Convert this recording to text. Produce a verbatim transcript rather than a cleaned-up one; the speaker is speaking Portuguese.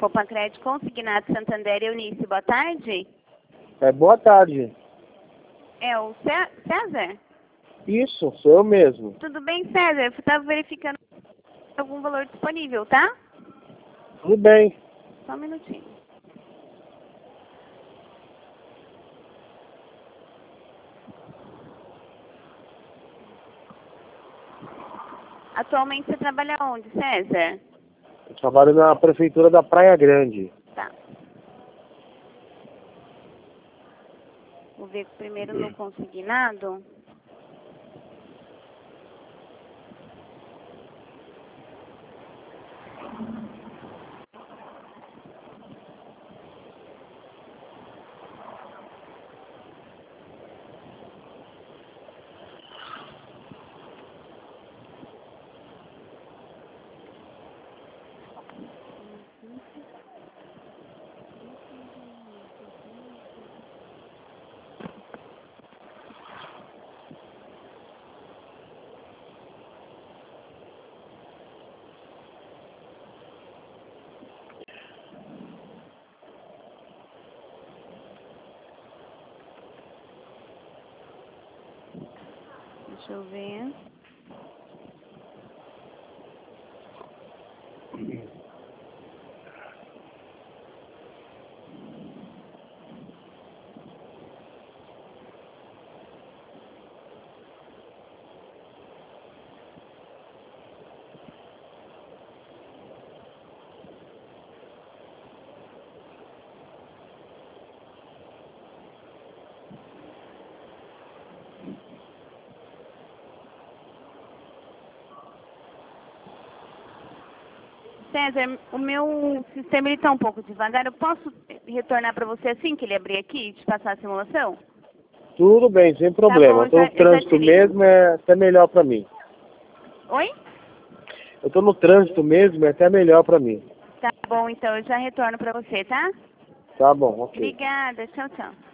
Poupancred Consignado Santander, Eunice, boa tarde. É, boa tarde. É o Cé- César? Isso, sou eu mesmo. Tudo bem, César? Eu estava verificando algum valor disponível, tá? Tudo bem. Só um minutinho. Atualmente você trabalha onde, César? Eu trabalho na prefeitura da Praia Grande. Tá. Vou ver primeiro no consignado. Deixa eu ver. César, o meu sistema ele tá um pouco devagar. Eu posso retornar para você assim que ele abrir aqui e te passar a simulação? Tudo bem, sem problema. bom, eu tô já- no eu já trânsito te ligo. mesmo, é até melhor pra mim. Oi? Eu tô no trânsito mesmo, é até melhor pra mim. Tá bom, então eu já retorno para você, tá? Tá bom, ok. Obrigada. Tchau, tchau.